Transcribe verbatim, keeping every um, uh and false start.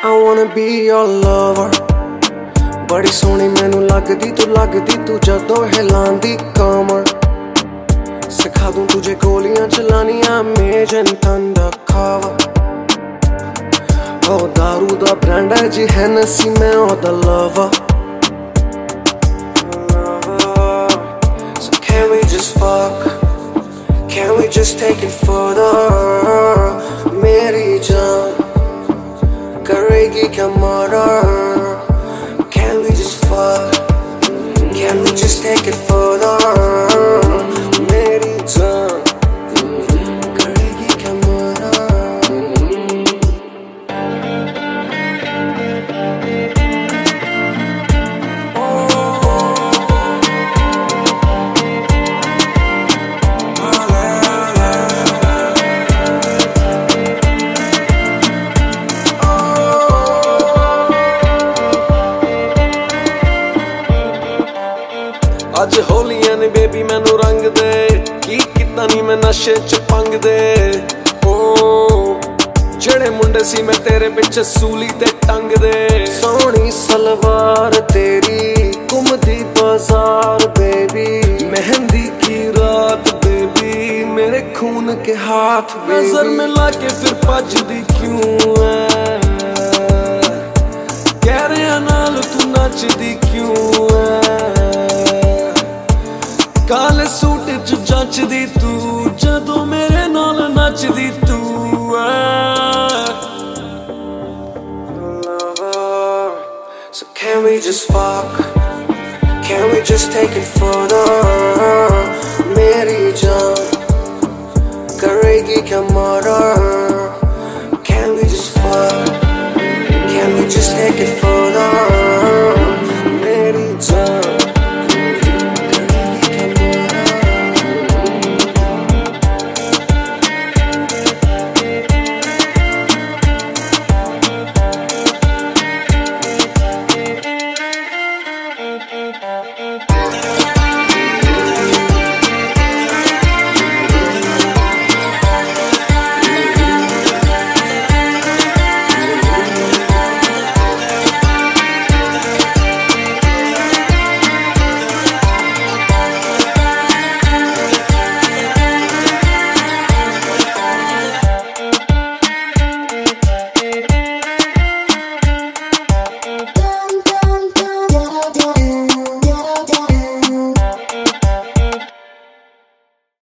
I wanna be your lover। बड़ी सोहनी मैनू लगदी तू लगदी तू जदों हिलांदी कमर। सिखा दूं तुझे गोलियां चलानियां मेजन undercover। ओ दारू दा ब्रांड है जी हैनेसी मैं ओदा lover। So can we just fuck? Can we just take it further? मेरी जान करेगी क्या murder? Can we just fuck? Can we just take it further? मेरी जान करेगी क्या murder? अज होलियां ने बेबी मैनू रंग दे की किता नी मैं नशे च पंग दे। ओ जेड़े मुंडे सी मैं तेरे पिछे सूली ते टंग दे। सोहनी सलवार तेरी घुमदी बाजार बेबी मेहंदी की रात बेबी मेरे खून के हाथ नजर मिला के फिर भजदी क्यों है कह रहा नाल तू नचदी क्यों है। काले सूट च जचदी तू जदों मेरे नाल नचदी तू So can we just fuck? Can we just take it further? मेरी जान करेगी क्या murder? Can we just fuck? Can we just take it further?